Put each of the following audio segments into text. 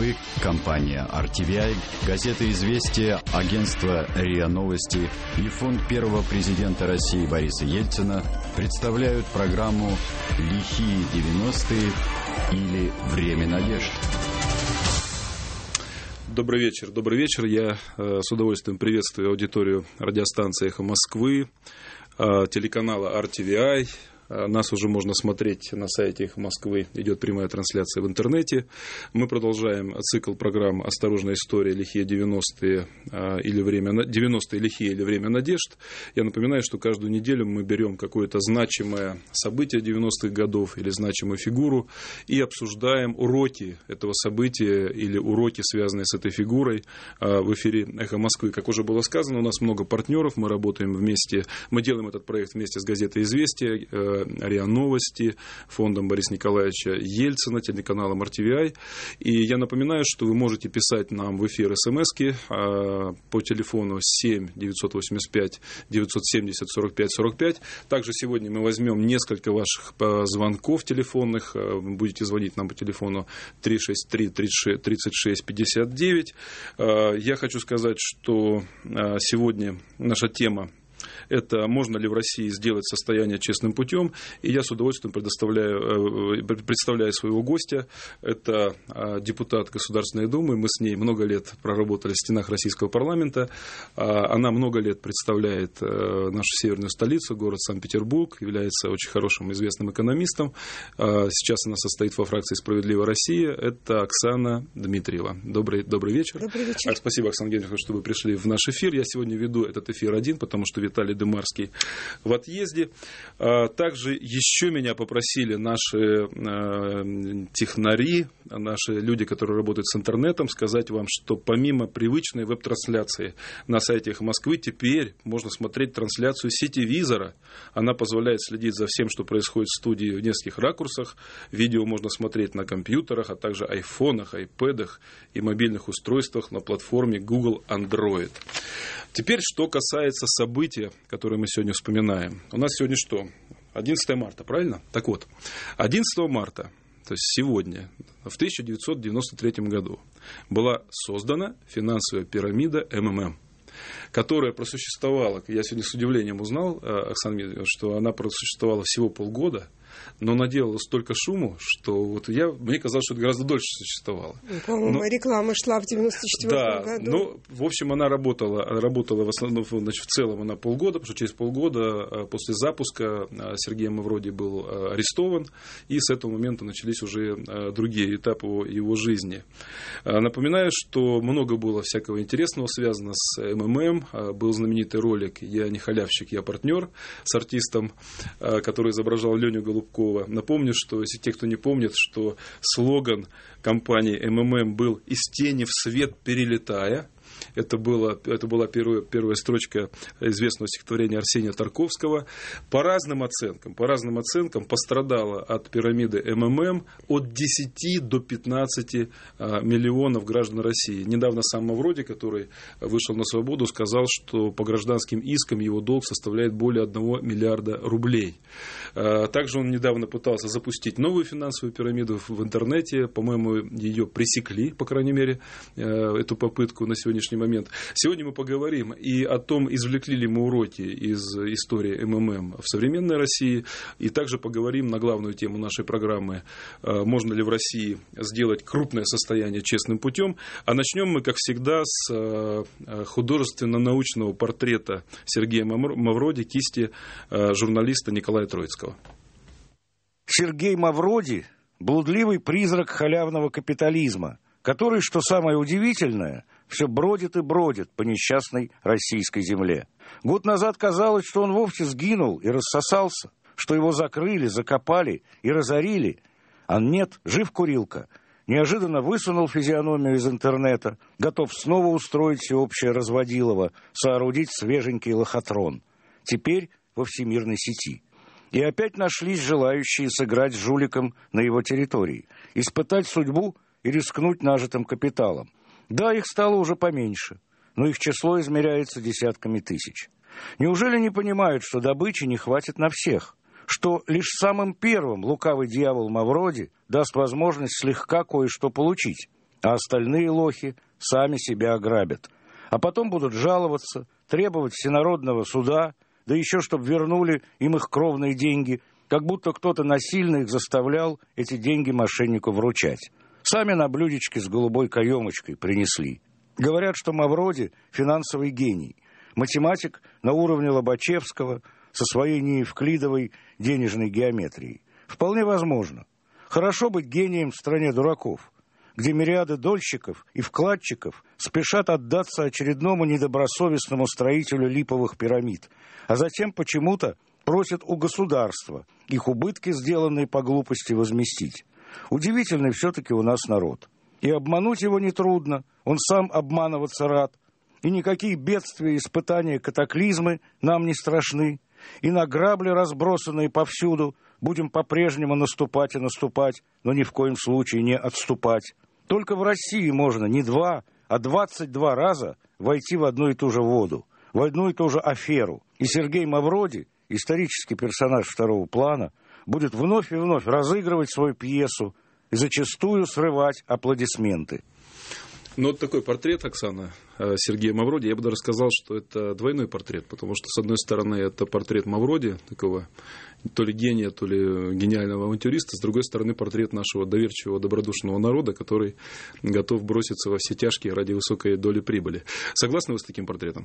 Москвы, компания RTVI, газета «Известия», агентство РИА Новости и фонд первого президента России Бориса Ельцина представляют программу «Лихие 90-е» или «Время надежд». Добрый вечер. Я с удовольствием приветствую аудиторию радиостанции «Эхо Москвы», телеканала RTVI. Нас уже можно смотреть на сайте «Эхо Москвы». Идет прямая трансляция в интернете. Мы продолжаем цикл программ «Осторожная история. Лихие 90-е» или «Время 90-е. Лихие» или «Время надежд». Я напоминаю, что каждую неделю мы берем какое-то значимое событие 90-х годов или значимую фигуру и обсуждаем уроки этого события или уроки, связанные с этой фигурой, в эфире «Эхо Москвы». Как уже было сказано, у нас много партнеров. Мы работаем вместе, мы делаем этот проект вместе с газетой «Известия», РИА Новости, фондом Бориса Николаевича Ельцина, телеканалом RTVI. И я напоминаю, что вы можете писать нам в эфир смски по телефону 7 985 970 45 45. Также сегодня мы возьмем несколько ваших звонков телефонных. Вы будете звонить нам по телефону 363 36 59. Я хочу сказать, что сегодня наша тема — это можно ли в России сделать состояние честным путем. И я с удовольствием представляю своего гостя. Это депутат Государственной Думы. Мы с ней много лет проработали в стенах российского парламента. Она много лет представляет нашу северную столицу, город Санкт-Петербург, является очень хорошим известным экономистом. Сейчас она состоит во фракции «Справедливая Россия». Это Оксана Дмитриева. Добрый вечер. Добрый вечер. Спасибо, Оксана Генриховна, что вы пришли в наш эфир. Я сегодня веду этот эфир один, потому что Виталий Дымарский в отъезде. Также еще меня попросили наши технари, наши люди, которые работают с интернетом, сказать вам, что помимо привычной веб-трансляции на сайте «Эхо Москвы» теперь можно смотреть трансляцию сетевизора. Она позволяет следить за всем, что происходит в студии в нескольких ракурсах. Видео можно смотреть на компьютерах, а также айфонах, айпэдах и мобильных устройствах на платформе Google Android. Теперь, что касается события, которые мы сегодня вспоминаем. У нас сегодня что? 11 марта, правильно? Так вот, 11 марта, то есть сегодня, в 1993 году, была создана финансовая пирамида МММ, которая просуществовала, я сегодня с удивлением узнал, Оксана Дмитриевна, что она просуществовала всего полгода, но наделала столько шуму, что мне казалось, что это гораздо дольше существовало. По-моему, реклама шла в 94 году. Ну, в общем, она работала в основном, значит, в целом она полгода, потому что через полгода после запуска Сергей Мавроди был арестован, и с этого момента начались уже другие этапы его жизни. Напоминаю, что много было всякого интересного связано с МММ. Был знаменитый ролик «Я не халявщик, я партнер» с артистом, который изображал Леню Голубкова. Напомню, что, если те, кто не помнит, что слоган компании МММ был «Из тени в свет перелетая». Это была первая строчка известного стихотворения Арсения Тарковского. По разным оценкам пострадало от пирамиды МММ от 10 до 15 миллионов граждан России. Недавно сам Мавроди, который вышел на свободу, сказал, что по гражданским искам его долг составляет более 1 миллиарда рублей. Также он недавно пытался запустить новую финансовую пирамиду в интернете. По-моему, ее пресекли, по крайней мере, эту попытку на сегодняшний момент. Сегодня мы поговорим и о том, извлекли ли мы уроки из истории МММ в современной России, и также поговорим на главную тему нашей программы: можно ли в России сделать крупное состояние честным путем. А начнем мы, как всегда, с художественно-научного портрета Сергея Мавроди кисти журналиста Николая Троицкого. Сергей Мавроди – блудливый призрак халявного капитализма, который, что самое удивительное, все бродит и бродит по несчастной российской земле. Год назад казалось, что он вовсе сгинул и рассосался, что его закрыли, закопали и разорили. А нет, жив курилка. Неожиданно высунул физиономию из интернета, готов снова устроить всеобщее разводилово, соорудить свеженький лохотрон. Теперь во всемирной сети. И опять нашлись желающие сыграть с жуликом на его территории, испытать судьбу и рискнуть нажитым капиталом. Да, их стало уже поменьше, но их число измеряется десятками тысяч. Неужели не понимают, что добычи не хватит на всех? Что лишь самым первым лукавый дьявол Мавроди даст возможность слегка кое-что получить? а остальные лохи сами себя ограбят. А потом будут жаловаться, требовать всенародного суда, да еще чтобы вернули им их кровные деньги, как будто кто-то насильно их заставлял эти деньги мошеннику вручать. Сами на блюдечке с голубой каемочкой принесли. Говорят, что Мавроди – финансовый гений, математик на уровне Лобачевского со своей неевклидовой денежной геометрией. Вполне возможно. Хорошо быть гением в стране дураков, где мириады дольщиков и вкладчиков спешат отдаться очередному недобросовестному строителю липовых пирамид, а затем почему-то просят у государства их убытки, сделанные по глупости, возместить. Удивительный все-таки у нас народ. И обмануть его нетрудно, он сам обманываться рад. И никакие бедствия, испытания, катаклизмы нам не страшны. И на грабли, разбросанные повсюду, будем по-прежнему наступать и наступать, но ни в коем случае не отступать. Только в России можно не 2, а 22 раза войти в одну и ту же воду, в одну и ту же аферу. И Сергей Мавроди, исторический персонаж второго плана, будет вновь и вновь разыгрывать свою пьесу и зачастую срывать аплодисменты. Ну, вот такой портрет, Оксана, Сергея Мавроди, я бы даже сказал, что это двойной портрет, потому что, с одной стороны, это портрет Мавроди, такого то ли гения, то ли гениального авантюриста, с другой стороны, портрет нашего доверчивого, добродушного народа, который готов броситься во все тяжкие ради высокой доли прибыли. Согласны вы с таким портретом?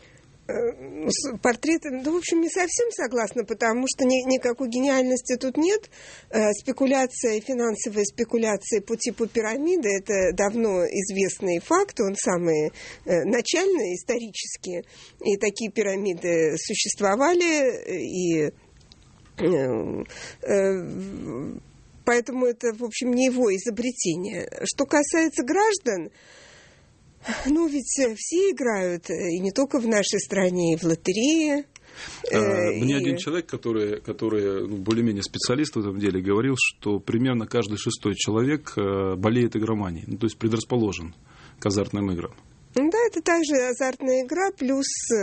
С портретом, в общем, не совсем согласна, потому что никакой гениальности тут нет. Спекуляция, финансовые спекуляции по типу пирамиды – это давно известный факт, он самый начальный, исторический. И такие пирамиды существовали, и поэтому это, в общем, не его изобретение. Что касается граждан, ну, ведь все играют, и не только в нашей стране, и в лотерее. Мне один человек, который более-менее специалист в этом деле, говорил, что примерно каждый 6-й человек болеет игроманией, то есть предрасположен к азартным играм. Да, это также азартная игра, плюс,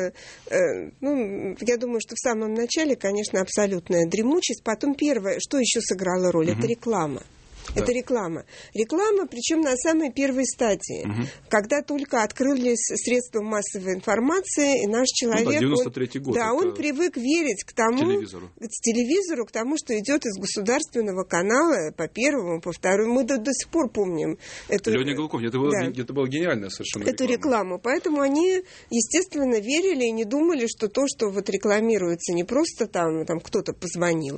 я думаю, что в самом начале, конечно, абсолютная дремучесть. Потом первое, что еще сыграло роль, это реклама. Да. Это реклама. Реклама, причем на самой первой стадии, когда только открылись средства массовой информации, и наш человек... 93-й год. Да, он привык верить к тому... Телевизору, к тому, что идет из государственного канала по первому, по второму. Мы до сих пор помним эту... Леня Голков, это было гениальная совершенно эту рекламу. Поэтому они, естественно, верили и не думали, что то, что вот рекламируется, не просто там кто-то позвонил,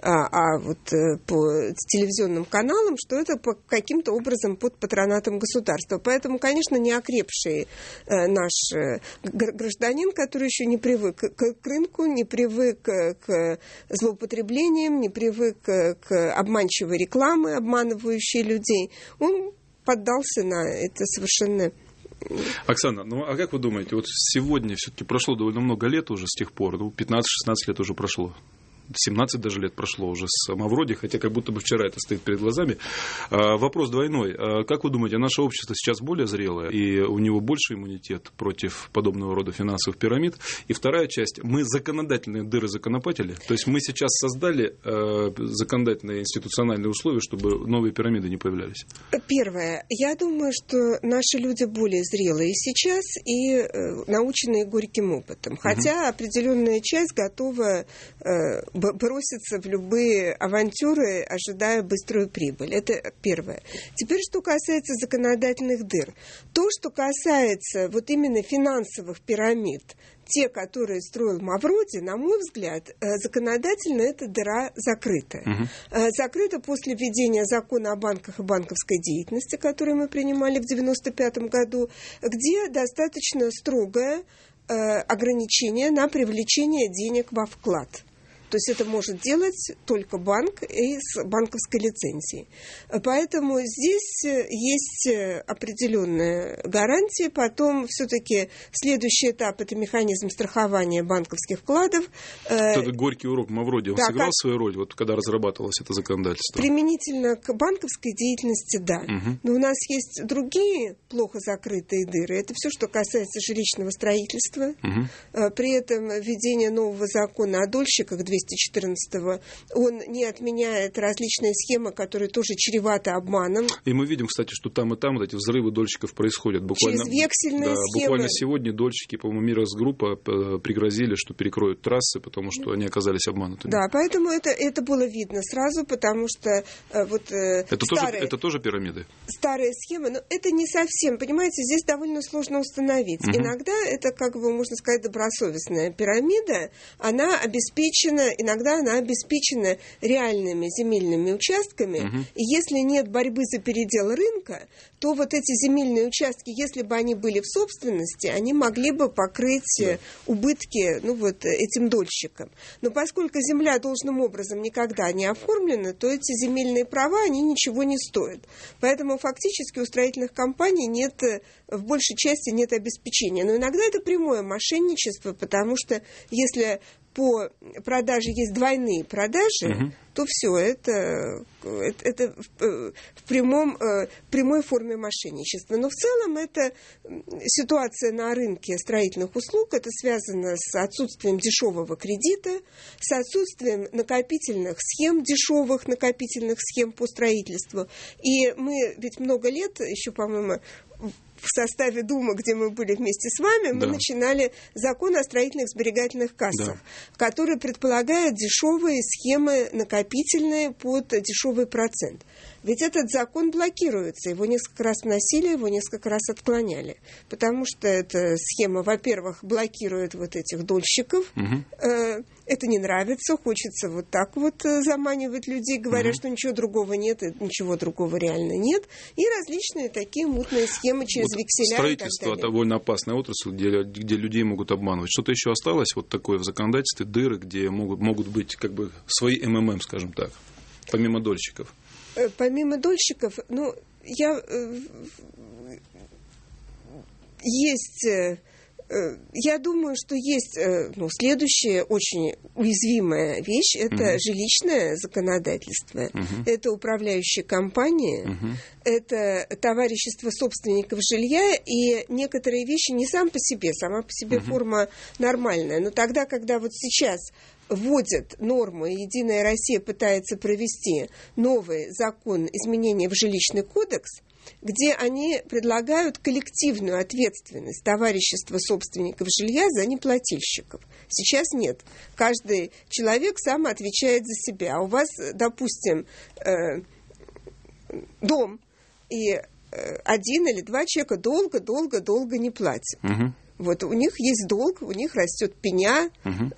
а вот по телевизионным каналам, что это каким-то образом под патронатом государства. Поэтому, конечно, неокрепший наш гражданин, который еще не привык к рынку, не привык к злоупотреблениям, не привык к обманчивой рекламе, обманывающей людей, он поддался на это совершенно... Оксана, а как вы думаете, вот сегодня все-таки прошло довольно много лет уже с тех пор, 15-16 лет уже прошло, 17 даже лет прошло уже с Мавроди, хотя как будто бы вчера это стоит перед глазами. Вопрос двойной. Как вы думаете, наше общество сейчас более зрелое, и у него больше иммунитет против подобного рода финансовых пирамид? И вторая часть. Мы законодательные дыры законопатили? То есть мы сейчас создали законодательные институциональные условия, чтобы новые пирамиды не появлялись? Первое. Я думаю, что наши люди более зрелые сейчас и наученные горьким опытом. Хотя определенная часть готова... броситься в любые авантюры, ожидая быструю прибыль. Это первое. Теперь, что касается законодательных дыр. То, что касается вот именно финансовых пирамид, те, которые строил Мавроди, на мой взгляд, законодательно эта дыра закрыта. Закрыта после введения закона о банках и банковской деятельности, который мы принимали в 1995 году, где достаточно строгое ограничение на привлечение денег во вклад. То есть это может делать только банк и с банковской лицензией. Поэтому здесь есть определенная гарантия. Потом все-таки следующий этап – это механизм страхования банковских вкладов. Это горький урок Мавроди. Он сыграл свою роль, вот, когда разрабатывалось это законодательство? Применительно к банковской деятельности, да. Но у нас есть другие плохо закрытые дыры. Это все, что касается жилищного строительства. При этом введение нового закона о дольщиках 2 214, он не отменяет различные схемы, которые тоже чреваты обманом. И мы видим, кстати, что там и там вот эти взрывы дольщиков происходят. Буквально, через вексельные схемы. Буквально сегодня дольщики, по-моему, Миросгруппа пригрозили, что перекроют трассы, потому что они оказались обманутыми. Да, поэтому это было видно сразу, потому что это тоже пирамиды? Старые схемы, но это не совсем, понимаете, здесь довольно сложно установить. Иногда это, можно сказать, добросовестная пирамида, иногда она обеспечена реальными земельными участками, и если нет борьбы за передел рынка, то вот эти земельные участки, если бы они были в собственности, они могли бы покрыть убытки этим дольщикам. Но поскольку земля должным образом никогда не оформлена, то эти земельные права, они ничего не стоят. Поэтому фактически у строительных компаний в большей части нет обеспечения. Но иногда это прямое мошенничество, потому что если по продаже есть двойные продажи, то все это в прямой форме мошенничества. Но в целом это ситуация на рынке строительных услуг, это связано с отсутствием дешевого кредита, с отсутствием дешевых накопительных схем по строительству. И мы ведь много лет, еще, по-моему, в составе Думы, где мы были вместе с вами, мы начинали закон о строительных сберегательных кассах, который предполагает дешевые схемы накопительные под дешевый процент. Ведь этот закон блокируется. Его несколько раз вносили, его несколько раз отклоняли. Потому что эта схема, во-первых, блокирует этих дольщиков. Это не нравится. Хочется так заманивать людей, говоря, что ничего другого нет, и ничего другого реально нет. И различные такие мутные схемы через векселя. Строительство — довольно опасная отрасль, где людей могут обманывать. Что-то еще осталось такое в законодательстве, дыры, где могут быть свои МММ, скажем так, помимо дольщиков? Помимо дольщиков, я думаю, что есть следующая очень уязвимая вещь, это жилищное законодательство, это управляющие компании, это товарищество собственников жилья, и некоторые вещи не сама по себе форма нормальная, но тогда, когда сейчас вводят нормы, Единая Россия пытается провести новый закон изменения в жилищный кодекс, где они предлагают коллективную ответственность товарищества собственников жилья за неплательщиков. Сейчас нет. Каждый человек сам отвечает за себя. А у вас, допустим, дом, и один или два человека долго не платят. У них есть долг, у них растет пеня,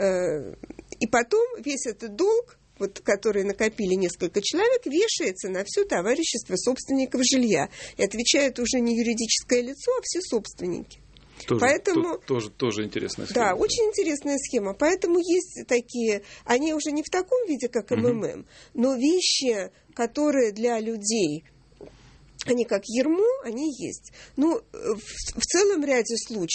и потом весь этот долг, который накопили несколько человек, вешается на все товарищество собственников жилья. И отвечает уже не юридическое лицо, а все собственники. Тоже интересная схема. Да, очень интересная схема. Поэтому есть такие, они уже не в таком виде, как МММ, но вещи, которые для людей, они как ярмо, они есть. В целом ряде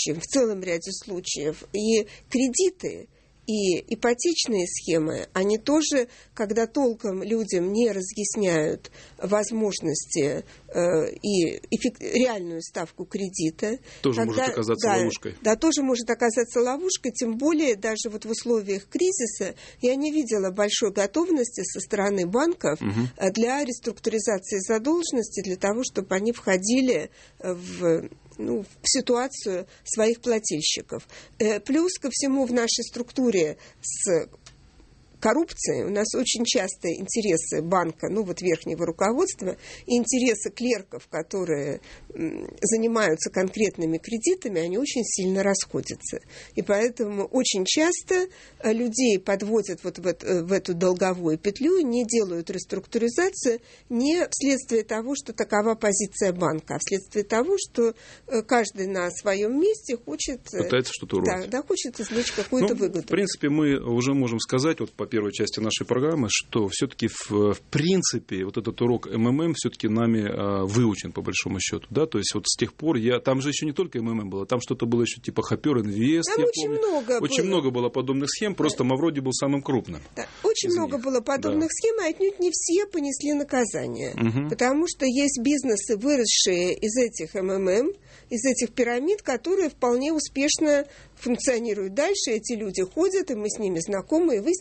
случаев и кредиты, и ипотечные схемы, они тоже, когда толком людям не разъясняют возможности и реальную ставку кредита. Тоже может оказаться ловушкой. Да, тоже может оказаться ловушкой, тем более даже в условиях кризиса я не видела большой готовности со стороны банков для реструктуризации задолженности, для того, чтобы они входили в ситуацию своих плательщиков. Плюс ко всему в нашей структуре с коррупцией у нас очень часто интересы банка, верхнего руководства, и интересы клерков, которые занимаются конкретными кредитами, они очень сильно расходятся. И поэтому очень часто людей подводят в эту долговую петлю и не делают реструктуризацию не вследствие того, что такова позиция банка, а вследствие того, что каждый на своем месте пытается что-то урвать. Да, хочет извлечь какую-то выгоду. В принципе, мы уже можем сказать по первой части нашей программы, что все-таки в принципе этот урок МММ все-таки нами выучен по большому счету, да, то есть с тех пор там же еще не только МММ было, там что-то было еще типа Хопер Инвест, я помню. Очень много было подобных схем, просто Мавроди был самым крупным. Да, очень много было подобных схем, и отнюдь не все понесли наказание, потому что есть бизнесы, выросшие из этих МММ, из этих пирамид, которые вполне успешно функционируют дальше, эти люди ходят, и мы с ними знакомы, и вы с ними знакомы.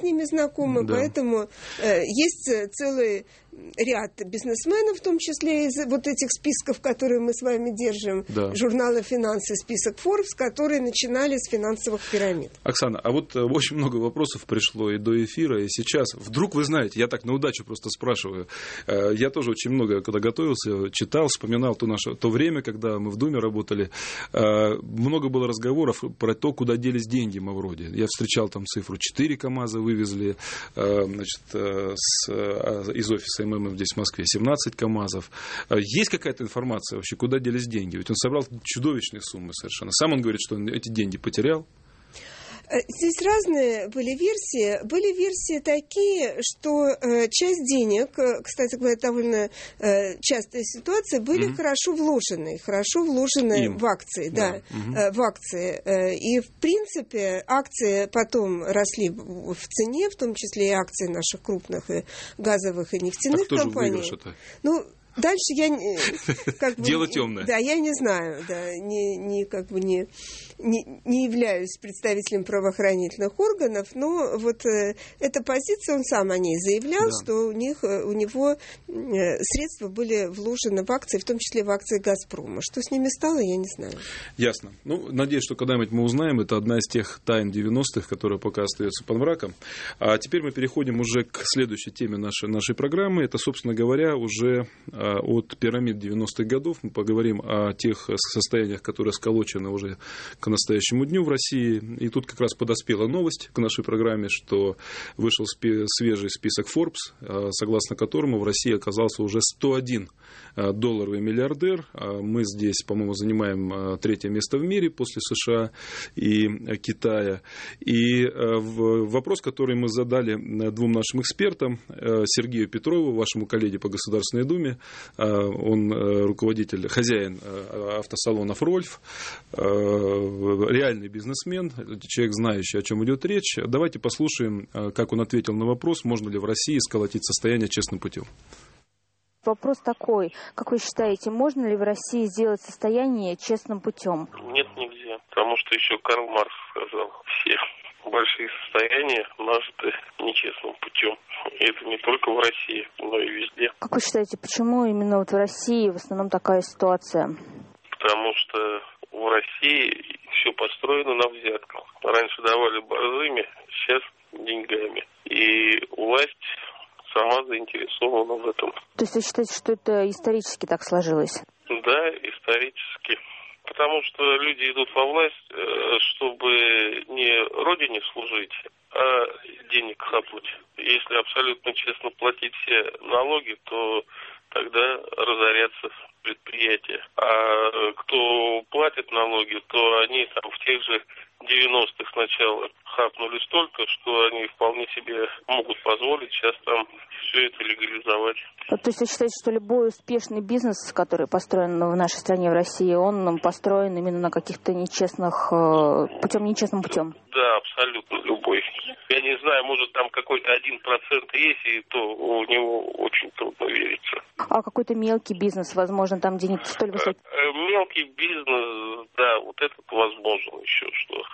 знакомы, Да. поэтому есть целый ряд бизнесменов, в том числе из вот этих списков, которые мы с вами держим, Да. журнала «Финансы», список Forbes, которые начинали с финансовых пирамид. Оксана, а вот очень много вопросов пришло и до эфира, и сейчас. Вдруг вы знаете, я так на удачу просто спрашиваю. Я тоже очень много, когда готовился, читал, вспоминал то время, когда мы в Думе работали. Много было разговоров про то, куда делись деньги Мавроди. Я встречал там цифру 4 КАМАЗа вывезли, значит, из офиса МММ здесь в Москве 17 КАМАЗов. Есть какая-то информация вообще, куда делись деньги? Ведь он собрал чудовищные суммы совершенно. Сам он говорит, что он эти деньги потерял. Здесь разные были версии. Были версии такие, что часть денег, кстати говоря, довольно частая ситуация, были хорошо вложены Им. в акции, Да. в акции. И, в принципе, акции потом росли в цене, в том числе и акции наших крупных и газовых и нефтяных Так кто же компаний. выигрыш это? Ну, дальше я Дело темное. Да, я не знаю, да, не являюсь представителем правоохранительных органов, но вот эта позиция, он сам о ней заявлял, Да. что у него средства были вложены в акции, в том числе в акции «Газпрома». Что с ними стало, я не знаю. Ясно. Ну, надеюсь, что когда-нибудь мы узнаем. Это одна из тех тайн 90-х, которая пока остается под мраком. А теперь мы переходим уже к следующей теме нашей программы. Это, собственно говоря, уже от пирамид 90-х годов. Мы поговорим о тех состояниях, которые сколочены уже к настоящему дню в России. И тут как раз подоспела новость к нашей программе, что вышел свежий список Forbes, согласно которому в России оказался уже 101 долларовый миллиардер. Мы здесь, по-моему, занимаем 3-е место в мире после США и Китая. И вопрос, который мы задали двум нашим экспертам, Сергею Петрову, вашему коллеге по Государственной Думе, он руководитель, хозяин автосалонов «Рольф», реальный бизнесмен, человек, знающий, о чем идет речь. Давайте послушаем, как он ответил на вопрос, можно ли в России сколотить состояние честным путем. Вопрос такой, как вы считаете, можно ли в России сделать состояние честным путем? Нет, нельзя, потому что еще Карл Маркс сказал, все большие состояния нажиты нечестным путем. И это не только в России, но и везде. Как вы считаете, почему именно вот в России в основном такая ситуация? Потому что в России все построено на взятках. Раньше давали борзыми, сейчас деньгами. И власть сама заинтересована в этом. То есть вы считаете, что это исторически так сложилось? Да, исторически. Потому что люди идут во власть, чтобы не родине служить, а денег хапнуть. Если абсолютно честно платить все налоги, то тогда разорятся предприятия. А кто платит налоги, то они там в тех же 90-х сначала хапнули столько, что они вполне себе могут позволить сейчас там все это легализовать. То есть вы считаете, что любой успешный бизнес, который построен в нашей стране, в России, он построен именно на каких-то нечестных нечестным путем? Да, абсолютно любой. Я не знаю, может там какой-то 1% есть, и то у него очень трудно верится. А какой-то мелкий бизнес, возможно, там денег столь высокие? Мелкий бизнес, да, вот этот возможно еще что.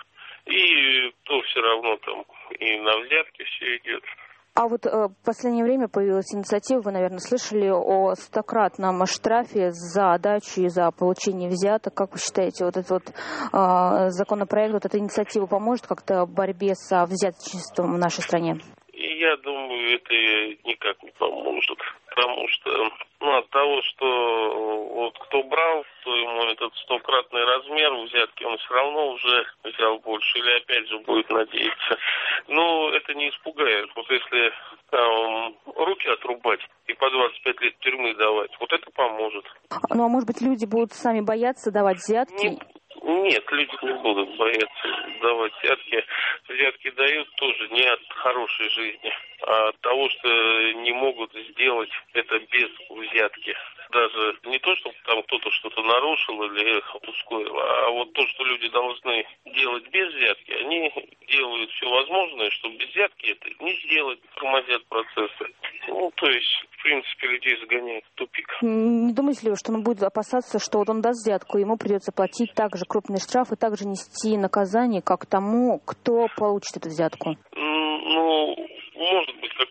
И то все равно там и на взятки все идет. А вот в последнее время появилась инициатива, вы, наверное, слышали о 100-кратном штрафе за отдачу и за получение взяток. Как вы считаете, вот этот законопроект, вот эта инициатива поможет как-то в борьбе со взяточеством в нашей стране? И я думаю, это никак не поможет. Потому что от того, что вот кто брал, то ему этот 100-кратный размер взятки, он все равно уже взял больше. Или опять же будет надеяться. Но это не испугает. Вот если там руки отрубать и по 25 лет тюрьмы давать, вот это поможет. Ну, а может быть, люди будут сами бояться давать взятки? Нет, люди не будут бояться давать взятки. Взятки дают тоже не от хорошей жизни, а от того, что не могут сделать это без взятки. Даже не то, чтобы там кто-то что-то нарушил или ускорил, а вот то, что люди должны делать без взятки, они делают все возможное, чтобы без взятки это не сделать, тормозят процессы. То есть, в принципе, людей загоняют в тупик. Не думаете ли вы, что он будет опасаться, что вот он даст взятку, ему придется платить также крупный штраф и также нести наказание, как тому, кто получит эту взятку?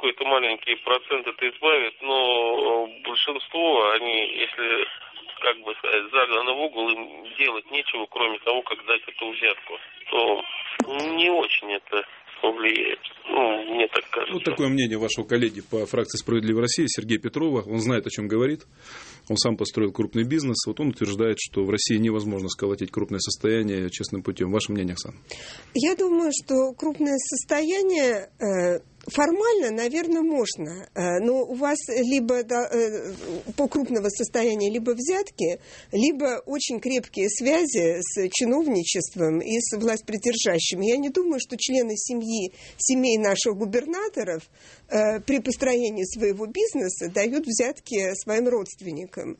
какой-то маленький процент это избавит, но большинство, они, если, как бы сказать, загнаны в угол, им делать нечего, кроме того, как дать эту взятку, то не очень это повлияет. Ну, мне так кажется. Вот такое мнение вашего коллеги по фракции «Справедливая Россия» Сергея Петрова. Он знает, о чем говорит. Он сам построил крупный бизнес. Вот он утверждает, что в России невозможно сколотить крупное состояние честным путем. Ваше мнение, Оксана? Я думаю, что крупное состояние формально, наверное, можно. Но у вас либо по крупного состояния либо взятки, либо очень крепкие связи с чиновничеством и с властьпридержащими. Я не думаю, что члены семей наших губернаторов при построении своего бизнеса дают взятки своим родственникам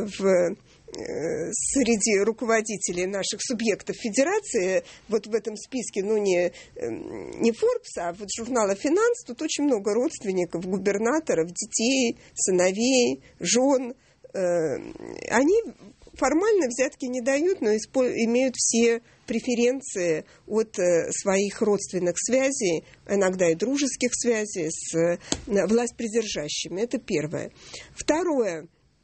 среди руководителей наших субъектов федерации. Вот в этом списке, ну, не Forbes, а вот журнала «Финанс», тут очень много родственников, губернаторов, детей, сыновей, жен. Они формально взятки не дают, но имеют все преференции от своих родственных связей, иногда и дружеских связей с властьпридержащими. Это первое. Второе.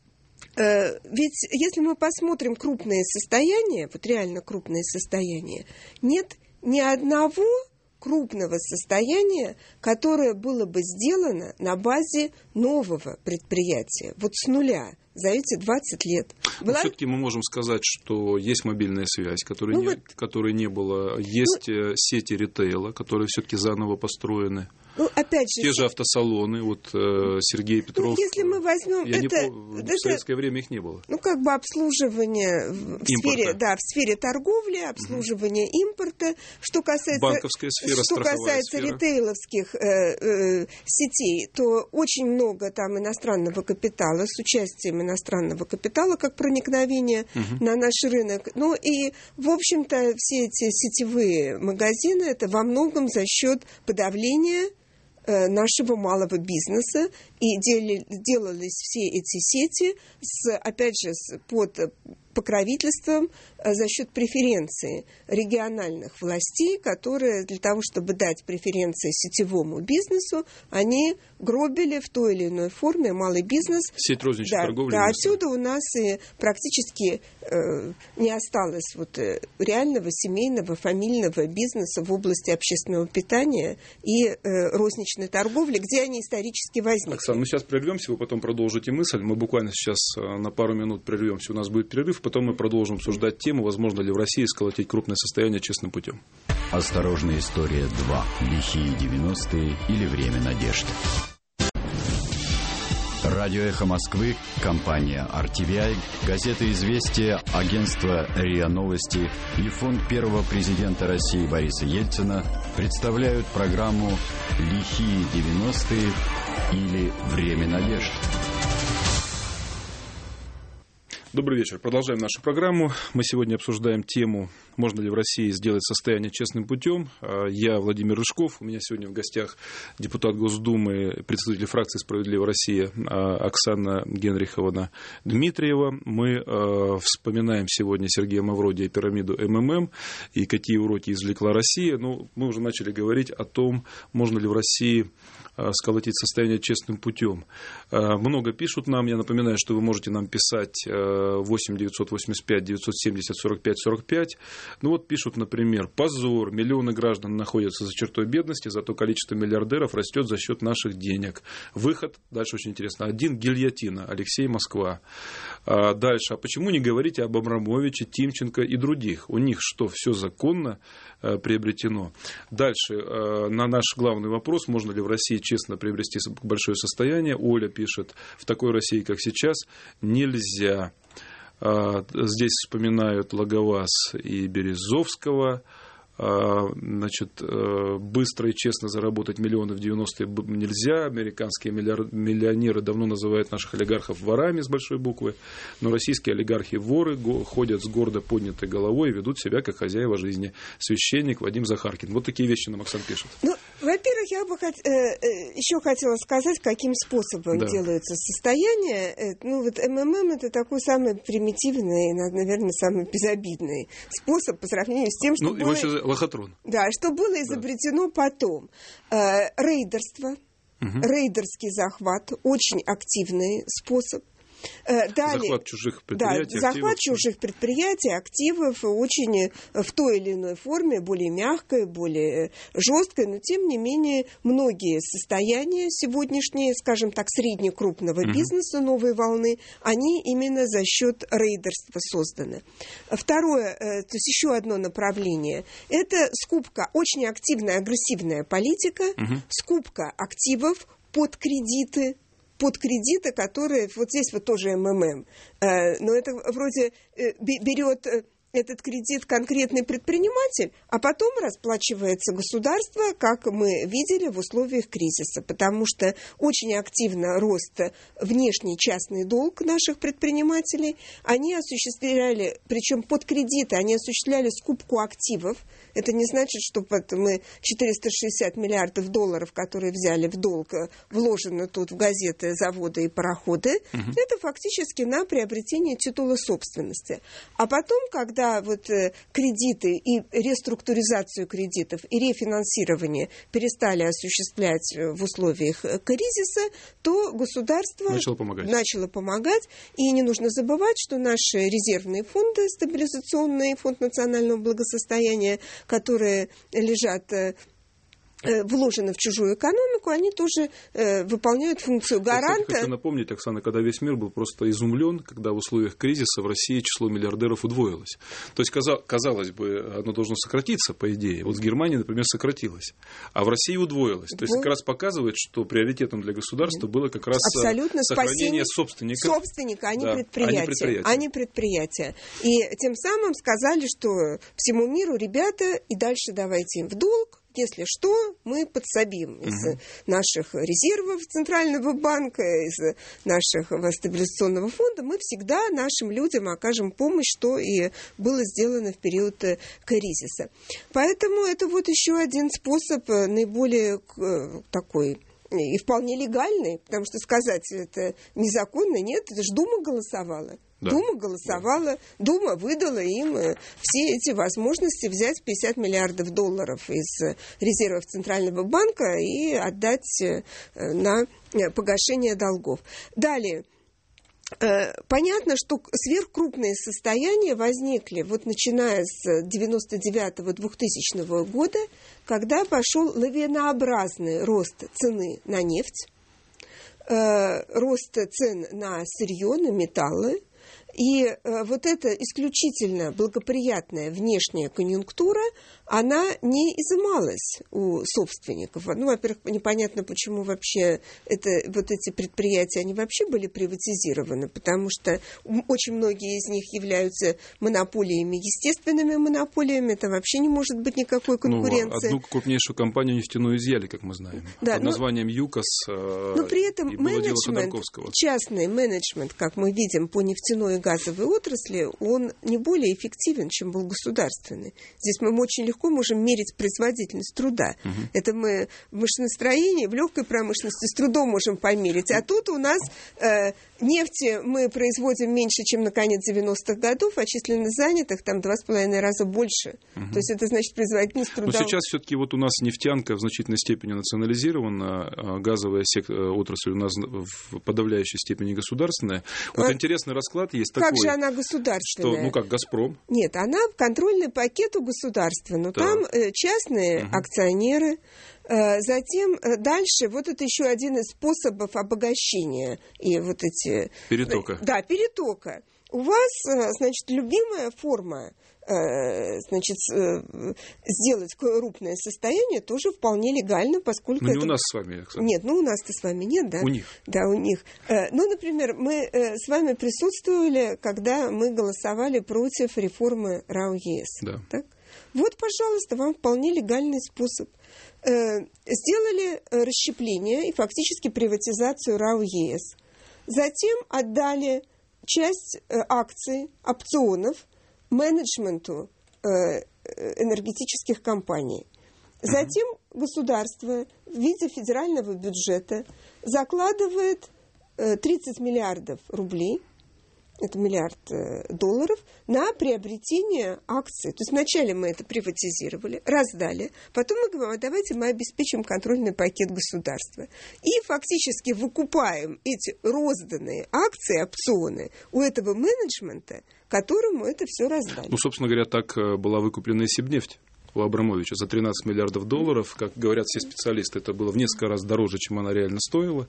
Ведь если мы посмотрим крупные состояния, вот реально крупные состояния, нет ни одного крупного состояния, которое было бы сделано на базе нового предприятия, вот с нуля, за эти 20 лет. Все-таки мы можем сказать, что есть мобильная связь, которой не было, есть сети ритейла, которые все-таки заново построены. Ну, опять же, те же автосалоны, вот Сергей Петров. Ну, если мы возьмем в советское время их не было. Ну, как бы обслуживание в сфере торговли, обслуживание импорта. Что касается банковская сфера, сфера. Ритейловских сетей, то очень много там иностранного капитала, с участием иностранного капитала, как проникновение на наш рынок. Ну и, в общем-то, все эти сетевые магазины, это во многом за счет подавления нашего малого бизнеса, и делались все эти сети опять же, под покровительством за счет преференций региональных властей, которые для того, чтобы дать преференции сетевому бизнесу, они гробили в той или иной форме малый бизнес. Сеть розничной торговли. Да, отсюда у нас и практически не осталось вот реального семейного, фамильного бизнеса в области общественного питания и розничной торговли, где они исторически возникли. Оксана, мы сейчас прервемся, вы потом продолжите мысль. Мы буквально сейчас на пару минут прервемся, у нас будет перерыв, потом мы продолжим обсуждать тему, возможно ли в России сколотить крупное состояние честным путем. Осторожная история 2. Лихие 90-е или время надежды. Радио «Эхо Москвы», компания RTVI, газета «Известия», агентство РИА Новости и фонд первого президента России Бориса Ельцина представляют программу «Лихие 90-е» или время надежды. Добрый вечер. Продолжаем нашу программу. Мы сегодня обсуждаем тему, можно ли в России сделать состояние честным путем. Я Владимир Рыжков. У меня сегодня в гостях депутат Госдумы, представитель фракции «Справедливая Россия» Оксана Генриховна Дмитриева. Мы вспоминаем сегодня Сергея Мавроди и пирамиду МММ и какие уроки извлекла Россия. Ну, мы уже начали говорить о том, можно ли в России сколотить состояние честным путем. Много пишут нам. Я напоминаю, что вы можете нам писать 8 985 970 45 45. Ну вот пишут, например, позор, миллионы граждан находятся за чертой бедности, зато количество миллиардеров растет за счет наших денег. Выход, дальше очень интересно, 1 гильотина, Алексей, Москва. Дальше, а почему не говорите об Абрамовиче, Тимченко и других? У них что, все законно приобретено? Дальше, на наш главный вопрос, можно ли в России честно приобрести большое состояние, Оля пишет, в такой России, как сейчас, нельзя. Здесь вспоминают Лаговаз и Березовского. Значит, быстро и честно заработать миллионы в 90-е нельзя. Американские миллионеры давно называют наших олигархов ворами с большой буквы. Но российские олигархи воры ходят с гордо поднятой головой и ведут себя как хозяева жизни. Священник Вадим Захаркин. Вот такие вещи нам Оксан пишет. Ну, во-первых, я бы еще хотела сказать, каким способом делается состояние. Ну, вот МММ это такой самый примитивный, наверное, самый безобидный способ по сравнению с тем, что было... Лохотрон. Да, что было изобретено потом. Рейдерство, рейдерский захват, очень активный способ. Далее, захват чужих предприятий, захват чужих предприятий, активов, очень в той или иной форме, более мягкой, более жесткой, но тем не менее многие состояния сегодняшние, скажем так, средне-крупного бизнеса новой волны, они именно за счет рейдерства созданы. Второе, то есть еще одно направление, это скупка, очень активная, агрессивная политика, скупка активов под кредиты, которые, вот здесь вот тоже МММ, но это вроде берет этот кредит конкретный предприниматель, а потом расплачивается государство, как мы видели в условиях кризиса, потому что очень активно рос внешний частный долг наших предпринимателей. Они осуществляли, причем под кредиты, они осуществляли скупку активов. Это не значит, что мы 460 миллиардов долларов, которые взяли в долг, вложены тут в газеты, заводы и пароходы. Это фактически на приобретение титула собственности. А потом, когда кредиты и реструктуризацию кредитов и рефинансирование перестали осуществлять в условиях кризиса, то государство начало помогать. И не нужно забывать, что наши резервные фонды, стабилизационный фонд национального благосостояния, которые лежат вложены в чужую экономику, они тоже выполняют функцию гаранта. Я хочу напомнить, Оксана, когда весь мир был просто изумлен, когда в условиях кризиса в России число миллиардеров удвоилось. То есть, казалось бы, оно должно сократиться, по идее. Вот в Германии, например, сократилось, а в России удвоилось. То есть, как раз показывает, что приоритетом для государства было как раз сохранение собственника, а не предприятия. И тем самым сказали, что всему миру, ребята, и дальше давайте им в долг. Если что, мы подсобим из наших резервов Центрального банка, из нашего стабилизационного фонда. Мы всегда нашим людям окажем помощь, что и было сделано в период кризиса. Поэтому это вот еще один способ, наиболее такой и вполне легальный, потому что сказать это незаконно, нет, это же Дума голосовала. Да. Дума голосовала, Дума выдала им все эти возможности взять 50 миллиардов долларов из резервов Центрального банка и отдать на погашение долгов. Далее. Понятно, что сверхкрупные состояния возникли начиная с 1999-2000 года, когда пошел лавинообразный рост цены на нефть, рост цен на сырье, на металлы. И вот эта исключительно благоприятная внешняя конъюнктура, она не изымалась у собственников. Во-первых, непонятно, почему вообще эти предприятия, они вообще были приватизированы, потому что очень многие из них являются монополиями, естественными монополиями, это вообще не может быть никакой конкуренции. Одну крупнейшую компанию нефтяную изъяли, как мы знаем, под названием ЮКОС, но при этом менеджмент, частный менеджмент, как мы видим по нефтяной и газовой отрасли, он не более эффективен, чем был государственный. Здесь мы очень легко можем мерить производительность труда. Это мы в машиностроении, в легкой промышленности с трудом можем померить. А тут у нас нефти мы производим меньше, чем на конец 90-х годов, а численно занятых там 2,5 раза больше. То есть это значит производительность труда. Но сейчас все-таки у нас нефтянка в значительной степени национализирована, газовая отрасль у нас в подавляющей степени государственная. Интересный расклад есть такой. Как же она государственная? Что, как «Газпром»? Нет, она контрольный пакет у государства, но там частные акционеры. Затем дальше, это еще один из способов обогащения. И эти... Перетока. Да, перетока. У вас, любимая форма, сделать крупное состояние тоже вполне легально, поскольку... Не у нас с вами, Оксана. Нет, у нас-то с вами нет, да? У них. Да, у них. Например, мы с вами присутствовали, когда мы голосовали против реформы РАО-ЕС. Да. Так? Пожалуйста, вам вполне легальный способ. Сделали расщепление и фактически приватизацию РАО-ЕС. Затем отдали часть акций, опционов менеджменту энергетических компаний. Затем государство в виде федерального бюджета закладывает 30 миллиардов рублей это $1 миллиард, на приобретение акций. То есть вначале мы это приватизировали, раздали, потом мы говорим, давайте мы обеспечим контрольный пакет государства. И фактически выкупаем эти розданные акции, опционы у этого менеджмента, которому это все раздали. Ну, собственно говоря, так была выкуплена и Сибнефть у Абрамовича за $13 миллиардов. Как говорят все специалисты, это было в несколько раз дороже, чем она реально стоила.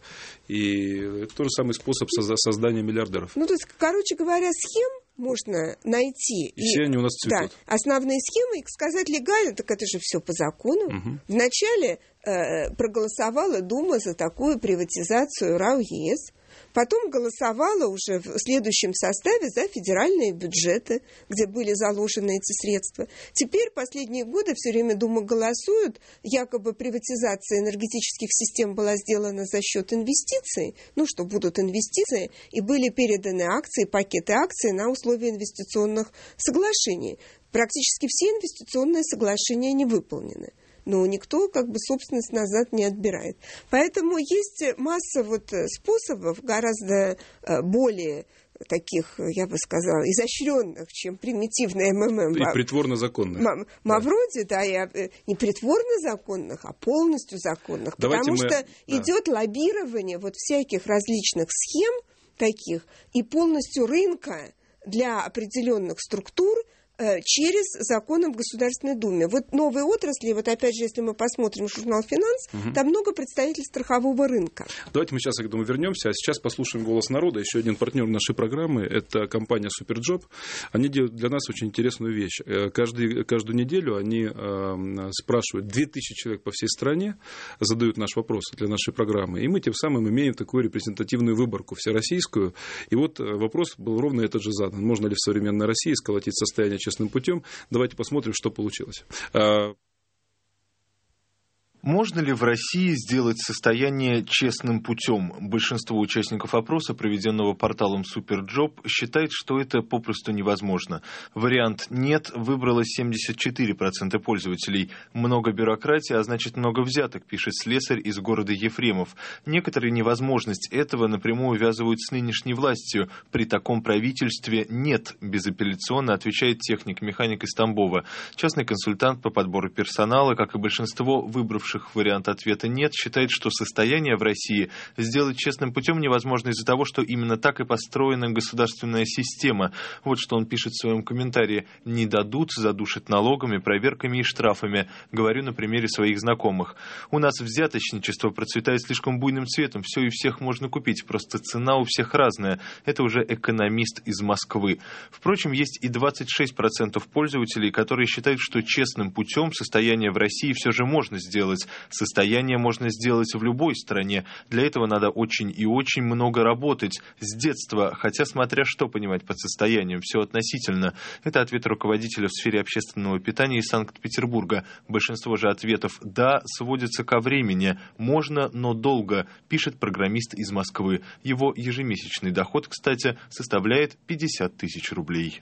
И это тот же самый способ создания миллиардеров. Ну, то есть, короче говоря, схем можно найти. И все они у нас цветут. Да, основные схемы, сказать легально, так это же все по закону. Угу. Вначале проголосовала Дума за такую приватизацию РАО-ЕС. Потом голосовала уже в следующем составе за федеральные бюджеты, где были заложены эти средства. Теперь последние годы все время Дума голосует, якобы приватизация энергетических систем была сделана за счет инвестиций, что будут инвестиции, и были переданы акции, пакеты акций на условия инвестиционных соглашений. Практически все инвестиционные соглашения не выполнены. Но никто собственность назад не отбирает. Поэтому есть масса способов, гораздо более таких, я бы сказала, изощренных, чем примитивная МММ. И притворно-законных. Мавроди, и не притворно-законных, а полностью законных. Потому что идет лоббирование всяких различных схем таких и полностью рынка для определенных структур, через закон об Государственной Думе. Новые отрасли, опять же, если мы посмотрим журнал «Финанс», там много представителей страхового рынка. Давайте мы сейчас, я думаю, вернемся, а сейчас послушаем «Голос народа». Еще один партнер нашей программы – это компания «Суперджоп». Они делают для нас очень интересную вещь. Каждую неделю они спрашивают 2000 человек по всей стране, задают наш вопрос для нашей программы, и мы тем самым имеем такую репрезентативную выборку всероссийскую. И вопрос был ровно этот же задан. Можно ли в современной России сколотить состояние честным путем? Давайте посмотрим, что получилось. Можно ли в России сделать состояние честным путем? Большинство участников опроса, проведенного порталом Суперджоп, считает, что это попросту невозможно. Вариант «нет» выбрало 74% пользователей. Много бюрократии, а значит много взяток, пишет слесарь из города Ефремов. Некоторые невозможность этого напрямую увязывают с нынешней властью. При таком правительстве «нет», безапелляционно отвечает техник-механик из Тамбова. Частный консультант по подбору персонала, как и большинство выбравших вариант ответа «нет», считает, что состояние в России сделать честным путем невозможно из-за того, что именно так и построена государственная система. Вот что он пишет в своем комментарии. «Не дадут, задушат налогами, проверками и штрафами. Говорю на примере своих знакомых. У нас взяточничество процветает слишком буйным цветом. Все и всех можно купить, просто цена у всех разная». Это уже экономист из Москвы. Впрочем, есть и 26% пользователей, которые считают, что честным путем состояние в России все же можно сделать. Состояние можно сделать в любой стране. Для этого надо очень и очень много работать. С детства, хотя смотря что понимать под состоянием, все относительно. Это ответ руководителя в сфере общественного питания из Санкт-Петербурга. Большинство же ответов «да» сводится ко времени. Можно, но долго, пишет программист из Москвы. Его ежемесячный доход, кстати, составляет 50 тысяч рублей.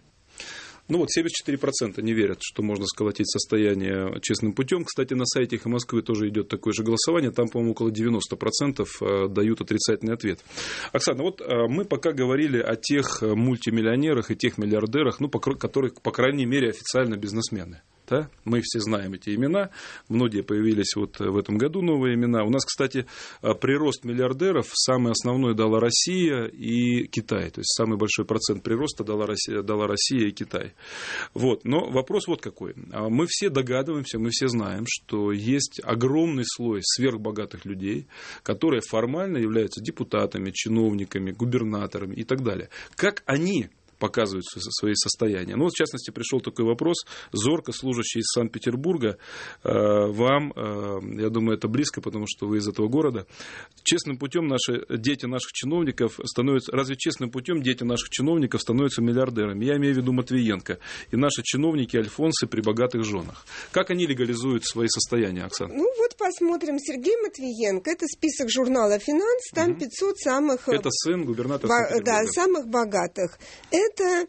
74% не верят, что можно сколотить состояние честным путем. Кстати, на сайте «Эхо Москвы» тоже идет такое же голосование. Там, по-моему, около 90% дают отрицательный ответ. Оксана, мы пока говорили о тех мультимиллионерах и тех миллиардерах, которые, по крайней мере, официально бизнесмены. Да? Мы все знаем эти имена, многие появились в этом году новые имена. У нас, кстати, прирост миллиардеров самый основной дала Россия и Китай. То есть самый большой процент прироста дала Россия и Китай. Но вопрос какой. Мы все догадываемся, мы все знаем, что есть огромный слой сверхбогатых людей, которые формально являются депутатами, чиновниками, губернаторами и так далее. Как они показывают свои состояния. В частности, пришел такой вопрос, зорко служащий из Санкт-Петербурга, вам, я думаю, это близко, потому что вы из этого города. Честным путем дети наших чиновников становятся, разве честным путем дети наших чиновников становятся миллиардерами? Я имею в виду Матвиенко и наши чиновники Альфонсы при богатых женах. Как они легализуют свои состояния, Оксана? Посмотрим. Сергей Матвиенко, это список журнала «Финанс», там 500 самых... Это сын губернатора Санкт-Петербурга. Самых богатых. Это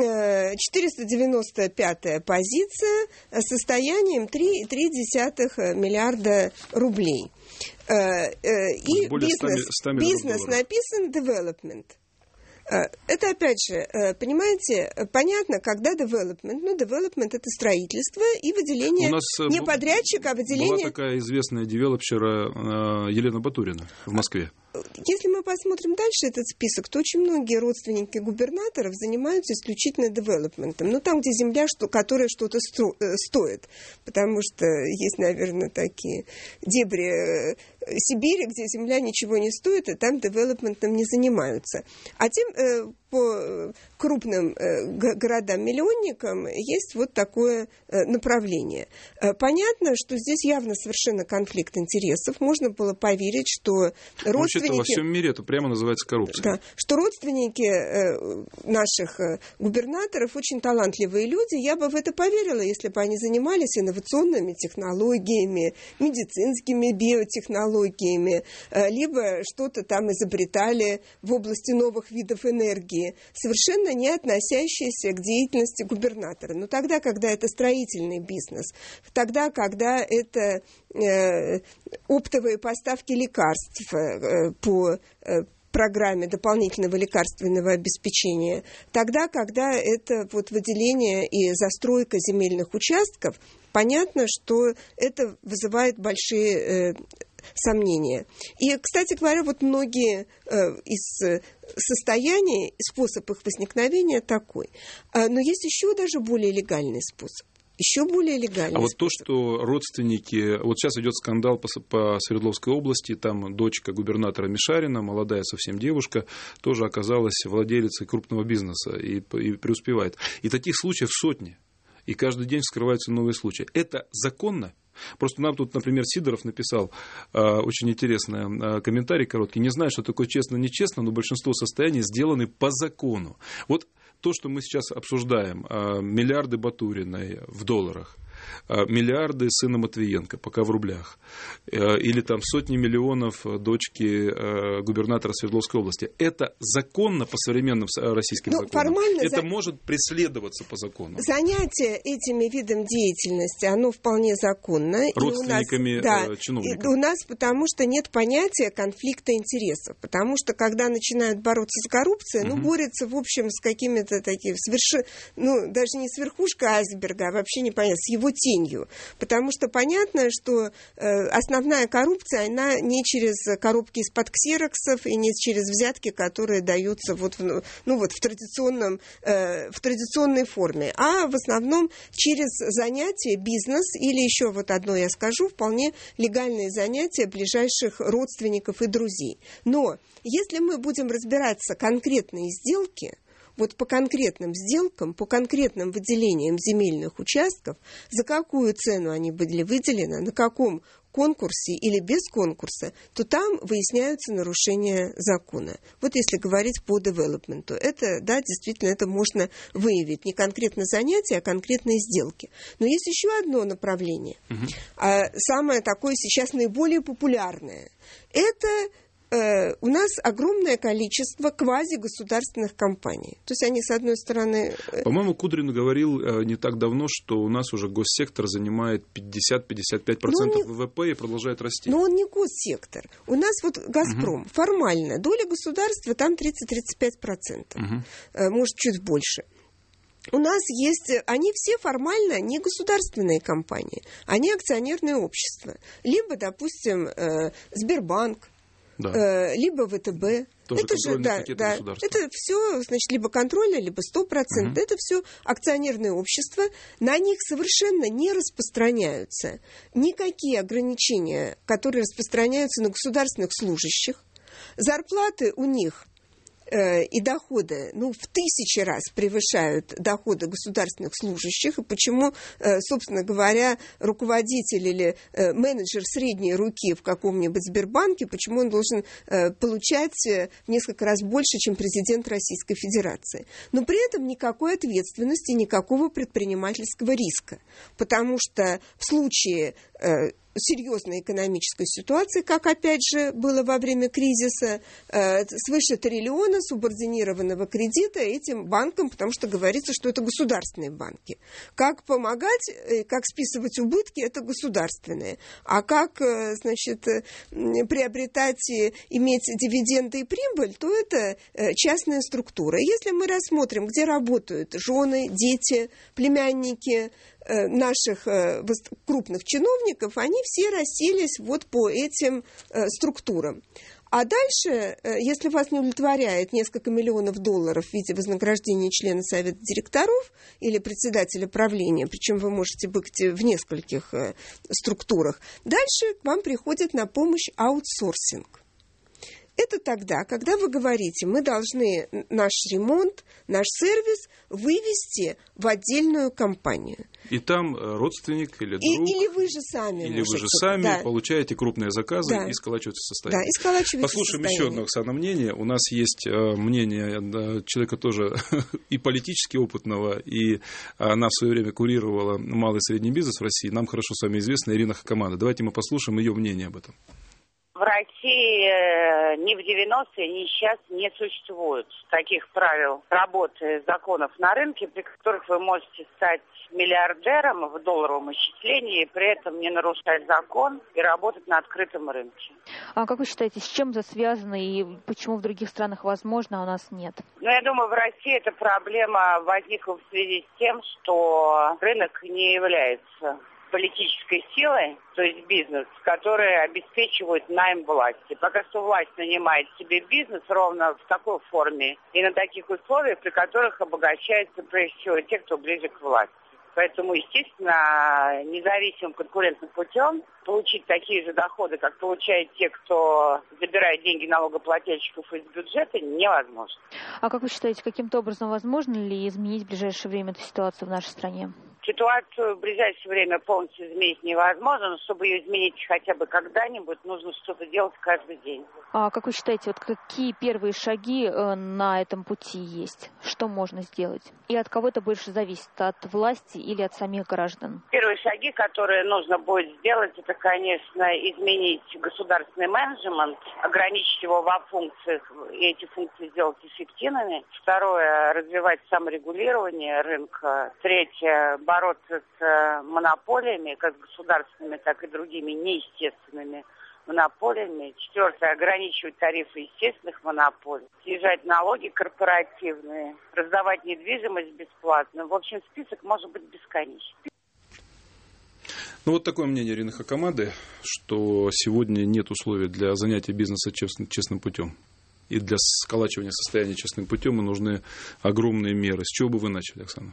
495-я позиция с состоянием 3,3 миллиарда рублей. И бизнес написан «development». Это, опять же, понимаете, понятно, когда development. Development – это строительство и выделение не подрядчика, а выделение... Была такая известная девелопщера Елена Батурина в Москве. Если мы посмотрим дальше этот список, то очень многие родственники губернаторов занимаются исключительно девелопментом. Там, где земля, которая что-то стоит. Потому что есть, наверное, такие дебри Сибири, где земля ничего не стоит, и там девелопментом не занимаются. А тем по крупным городам-миллионникам есть вот такое направление. Понятно, что здесь явно совершенно конфликт интересов. Можно было поверить, что родственники... Во всем мире это прямо называется коррупцией. Да, что родственники наших губернаторов очень талантливые люди. Я бы в это поверила, если бы они занимались инновационными технологиями, медицинскими биотехнологиями, либо что-то там изобретали в области новых видов энергии, совершенно не относящиеся к деятельности губернатора. Но тогда, когда это строительный бизнес, тогда, когда это оптовые поставки лекарств по программе дополнительного лекарственного обеспечения, тогда, когда это вот выделение и застройка земельных участков, понятно, что это вызывает большие сомнения. И, кстати говоря, вот многие из состояний, способ их возникновения такой. Но есть еще даже более легальный способ. Еще более легальный. А вот то, что родственники... Вот сейчас идет скандал по Свердловской области, там дочка губернатора Мишарина, молодая совсем девушка, тоже оказалась владелицей крупного бизнеса и преуспевает. И таких случаев сотни. И каждый день вскрываются новые случаи. Это законно? Просто нам тут, например, Сидоров написал очень интересный комментарий короткий. Не знаю, что такое честно-нечестно, но большинство состояний сделаны по закону. Вот то, что мы сейчас обсуждаем, миллиарды Батуриной в долларах, миллиарды сына Матвиенко, пока в рублях, или там сотни миллионов дочки губернатора Свердловской области. Это законно по современным российским законам? Формально это может преследоваться по закону? Занятие этими видом деятельности, оно вполне законно. Родственниками чиновников? У нас потому что нет понятия конфликта интересов. Потому что, когда начинают бороться с коррупцией, борются, в общем, с какими-то такими, даже не с верхушкой айсберга, а вообще непонятно, с его тенью. Потому что понятно, что основная коррупция, она не через коробки из-под ксероксов и не через взятки, которые даются в традиционной форме, а в основном через занятия, бизнес или еще вот одно я скажу, вполне легальные занятия ближайших родственников и друзей. Но если мы будем разбираться конкретные сделки, вот по конкретным сделкам, по конкретным выделениям земельных участков, за какую цену они были выделены, на каком конкурсе или без конкурса, то там выясняются нарушения закона. Вот если говорить по девелопменту, это, да, действительно, это можно выявить. Не конкретно занятия, а конкретные сделки. Но есть еще одно направление. Самое такое сейчас наиболее популярное. Это у нас огромное количество квазигосударственных компаний. То есть они, с одной стороны... По-моему, Кудрин говорил не так давно, что у нас уже госсектор занимает 50-55% ВВП и продолжает расти. Но он не госсектор. У нас вот «Газпром» формально, доля государства там 30-35%. Может, чуть больше. У нас есть, они все формально не государственные компании, они акционерные общества. Либо, допустим, Сбербанк, либо ВТБ. Тоже это же, это все, значит, либо контрольное, либо 100%. Это все акционерные общества. На них совершенно не распространяются никакие ограничения, которые распространяются на государственных служащих. Зарплаты у них и доходы, в 1000 раз превышают доходы государственных служащих. И почему, собственно говоря, руководитель или менеджер средней руки в каком-нибудь Сбербанке, почему он должен получать в несколько раз больше, чем президент Российской Федерации? Но при этом никакой ответственности, никакого предпринимательского риска. Потому что в случае серьезной экономической ситуации, как, опять же, было во время кризиса, свыше 1 триллиона субординированного кредита этим банкам, потому что говорится, что это государственные банки. Как помогать, как списывать убытки, это государственные. А как, значит, приобретать и иметь дивиденды и прибыль, то это частная структура. Если мы рассмотрим, где работают жены, дети, племянники наших крупных чиновников, они все расселись вот по этим структурам. А дальше, если вас не удовлетворяет несколько миллионов долларов в виде вознаграждения члена совета директоров или председателя правления, причем вы можете быть в нескольких структурах, дальше к вам приходит на помощь аутсорсинг. Это тогда, когда вы говорите, мы должны наш ремонт, наш сервис вывести в отдельную компанию. И там родственник или друг, или вы же сами, или вы же сами получаете крупные заказы и сколачиваете состояние. Да, и сколачиваете Послушаем еще одно, Оксана, мнение. У нас есть мнение человека тоже и политически опытного, и она в свое время курировала малый и средний бизнес в России. Нам хорошо с вами известна Ирина Хакамада. Давайте мы послушаем ее мнение об этом. В России ни в 90-е, ни сейчас не существует таких правил работы законов на рынке, при которых вы можете стать миллиардером в долларовом исчислении и при этом не нарушать закон и работать на открытом рынке. А как вы считаете, с чем это связано и почему в других странах возможно, а у нас нет? Я думаю, в России эта проблема возникла в связи с тем, что рынок не является политической силой, то есть бизнес, который обеспечивает найм власти. Пока что власть нанимает себе бизнес ровно в такой форме и на таких условиях, при которых обогащаются прежде всего те, кто ближе к власти. Поэтому, естественно, независимым конкурентным путем получить такие же доходы, как получают те, кто забирает деньги налогоплательщиков из бюджета, невозможно. А как вы считаете, каким-то образом возможно ли изменить в ближайшее время эту ситуацию в нашей стране? Ситуацию в ближайшее время полностью изменить невозможно, но чтобы ее изменить хотя бы когда-нибудь, нужно что-то делать каждый день. А как вы считаете, вот какие первые шаги на этом пути есть? Что можно сделать? И от кого это больше зависит? От власти или от самих граждан? Первые шаги, которые нужно будет сделать, это, конечно, изменить государственный менеджмент, ограничить его во функциях и эти функции сделать эффективными. Второе, развивать саморегулирование рынка. Третье, бороться с монополиями, как государственными, так и другими неестественными монополиями. Четвертое, ограничивать тарифы естественных монополий, снижать налоги корпоративные, раздавать недвижимость бесплатно. В общем, список может быть бесконечным. Ну, вот такое мнение Ирины Хакамады, что сегодня нет условий для занятия бизнеса честным путем. И для сколачивания состояния честным путем нужны огромные меры. С чего бы вы начали, Оксана?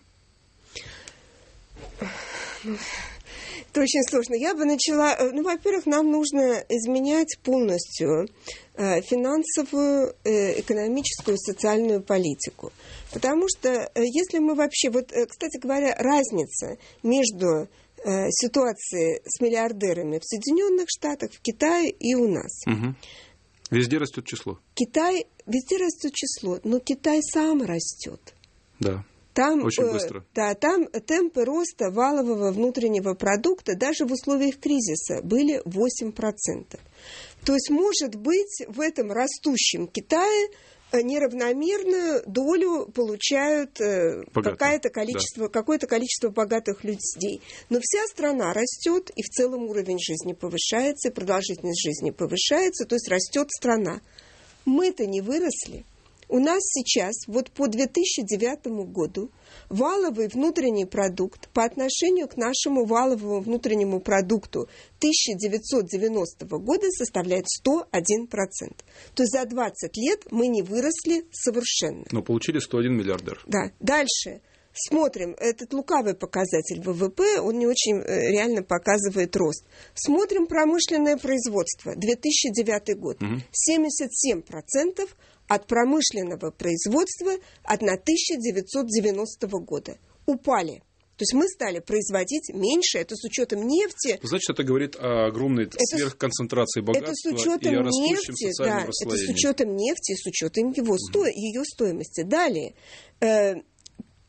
Это очень сложно. Я бы начала... во-первых, нам нужно изменять полностью финансовую, экономическую, социальную политику. Потому что если мы вообще... кстати говоря, разница между ситуацией с миллиардерами в Соединенных Штатах, в Китае и у нас. Угу. Везде растет число. Везде растет число, но Китай сам растет. Да. Там, очень быстро. Там темпы роста валового внутреннего продукта даже в условиях кризиса были 8%. То есть, может быть, в этом растущем Китае неравномерную долю получают какое-то количество богатых людей. Но вся страна растет, и в целом уровень жизни повышается, и продолжительность жизни повышается, то есть растет страна. Мы-то не выросли. У нас сейчас, по 2009 году, валовый внутренний продукт по отношению к нашему валовому внутреннему продукту 1990 года составляет 101%. То есть за 20 лет мы не выросли совершенно. Но получили 101 миллиардер. Да. Дальше. Смотрим, этот лукавый показатель ВВП, он не очень реально показывает рост. Смотрим промышленное производство, 2009 год. 77% от промышленного производства от 1990 года упали. То есть мы стали производить меньше, это с учетом нефти. Значит, это говорит о огромной сверхконцентрации богатства и о растущем социальном расслоении. Это с учетом нефти, с учетом ее стоимости. Далее.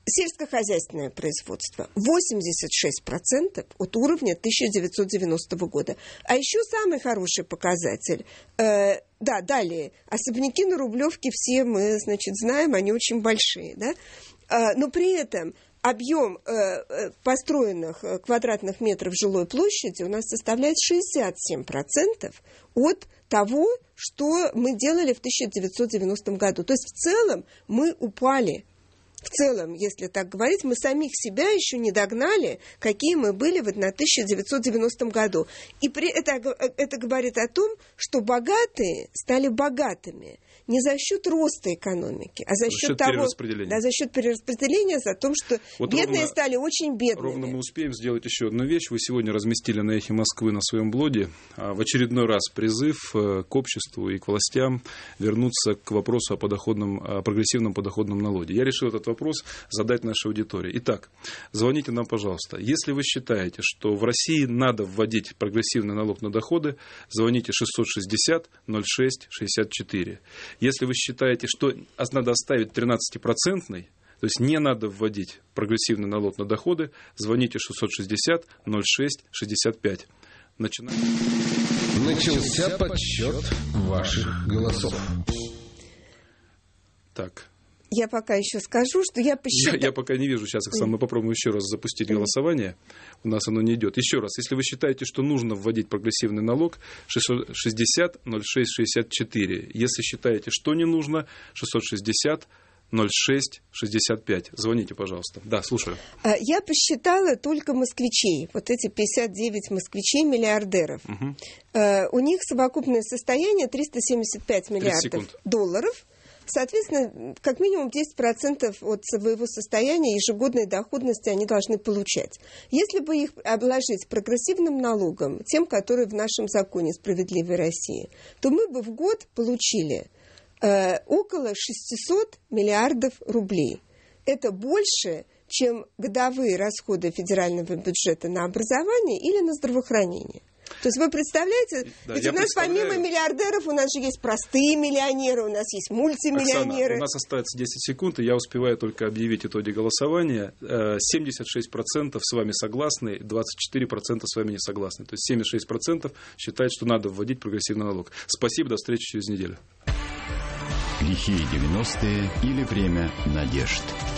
Сельскохозяйственное производство 86% от уровня 1990 года. А еще самый хороший показатель. Далее. Особняки на Рублевке все мы, знаем, они очень большие. Да? Но при этом объем построенных квадратных метров жилой площади у нас составляет 67% от того, что мы делали в 1990 году. То есть в целом мы упали. В целом, если так говорить, мы самих себя еще не догнали, какие мы были в 1990 году. И это говорит о том, что богатые стали богатыми не за счет роста экономики, а за счет перераспределения. За счет перераспределения, за то, что бедные стали очень бедными. Ровно мы успеем сделать еще одну вещь. Вы сегодня разместили на «Эхе Москвы» на своем блоге в очередной раз призыв к обществу и к властям вернуться к вопросу о прогрессивном подоходном налоге. Я решил этот вопрос задать нашей аудитории. Итак, звоните нам, пожалуйста. Если вы считаете, что в России надо вводить прогрессивный налог на доходы, звоните 660-06-64. Если вы считаете, что надо оставить 13%, то есть не надо вводить прогрессивный налог на доходы, звоните 660-06-65. Начинаем. Начался подсчет ваших голосов. Так. Я пока еще скажу, что я посчитала... Я пока не вижу сейчас, Оксана, мы попробуем еще раз запустить голосование. У нас оно не идет. Еще раз, если вы считаете, что нужно вводить прогрессивный налог, 660-06-64. Если считаете, что не нужно, 660-06-65. Звоните, пожалуйста. Да, слушаю. Я посчитала только москвичей. Вот эти 59 москвичей-миллиардеров. Угу. У них совокупное состояние 375 миллиардов долларов. Соответственно, как минимум 10% от своего состояния ежегодной доходности они должны получать. Если бы их обложить прогрессивным налогом, тем, который в нашем законе «Справедливой России», то мы бы в год получили около 600 миллиардов рублей. Это больше, чем годовые расходы федерального бюджета на образование или на здравоохранение. То есть вы представляете, ведь у нас помимо миллиардеров у нас же есть простые миллионеры, у нас есть мультимиллионеры. Оксана, у нас остается 10 секунд, и я успеваю только объявить итоги голосования. 76% с вами согласны, 24% с вами не согласны. То есть 76% считают, что надо вводить прогрессивный налог. Спасибо, до встречи через неделю. Лихие 90-е или время надежд.